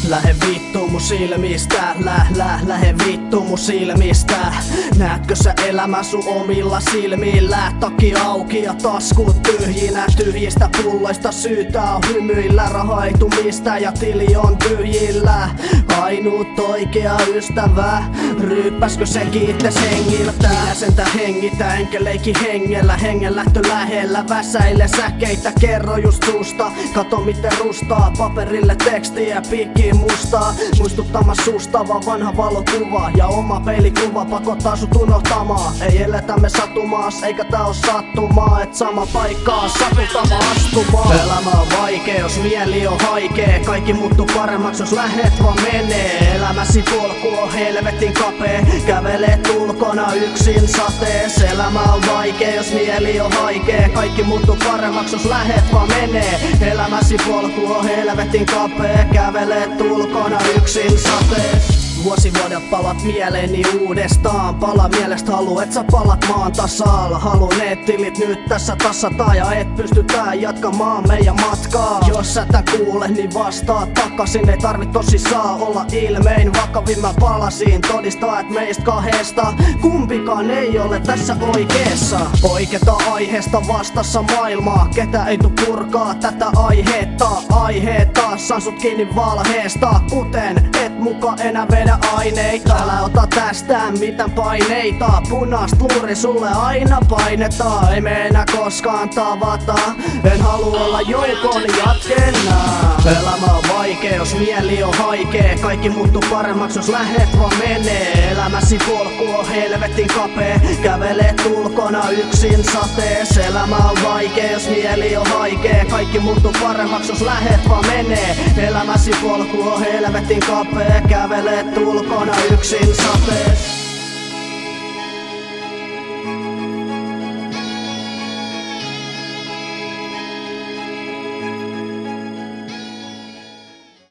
Lähe vittu mun silmistä, lähe vittu mun silmistä. Näetkö sä elämä sun omilla silmillä? Takki auki ja taskut tyhjinä. Tyhjistä pulloista syytä on hymyillä. Raha ei tuu mistään ja tili on tyhjillä. Ainut oikea ystävä, ryyppäskö sekin itses hengiltä? Minä sentä hengitä enkä leiki hengellä. Hengen lähtö lähellä, väsäile säkeitä, kerro just susta. Kato miten rustaa, paperille tekstiä pikkiin mustaa. Muistuttama susta vaan vanha valokuva. Ja oma peilikuva pakottaa sut unohtamaan. Ei eletä me satumaas, eikä tää oo sattumaa. Et sama paikkaa satutama astumaan. Elämä on vaikea, jos mieli on haikee. Kaikki muuttuu paremmaksi, jos lähet vaan menee. Elämäsi polku on helvetin kapee. Kävelet ulkona yksin satees. Elämä on vaikea, jos mieli on haikee. Kaikki muuttuu paremmaksi, jos lähet vaan menee. Elämäsi polku on helvetin kapee. Kävelet ulkona yksin satees. Vuosivuodet palat mieleeni uudestaan. Pala mielestä halu, et sä palat maan tasalla. Halun ne tilit nyt tässä tassataan. Ja et pystytään jatkamaan meidän matkaa. Jos sä tän kuule, niin vastaa takaisin. Ei tarvit tosissaan olla ilmein. Vakavin mä palasin todistaa, et meistä kahdesta kumpikaan ei ole tässä oikeessa. Oikeeta aiheesta vastassa maailmaa. Ketä ei tuu purkaa tätä aiheetta. Saan sut kiinni valheesta. Kuten et muka enää vedä aineita. Älä ota tästä mitään paineita. Punaist luuri sulle aina painetaan. Ei me enää koskaan tavata. En halua olla joukon jatkena. Elämä on vaikea, jos mieli on haikee. Kaikki muuttuu paremmaksi, jos lähet vaan menee. Elämäsi polku on helvetin kapee. Kävelet ulkona yksin satees. Elämä on vaikea, jos mieli on haikee. Kaikki muuttuu paremmaksi, jos lähet vaan menee. Elämäsi polku on helvetin kapee. Kävelet ulkona yksin satees.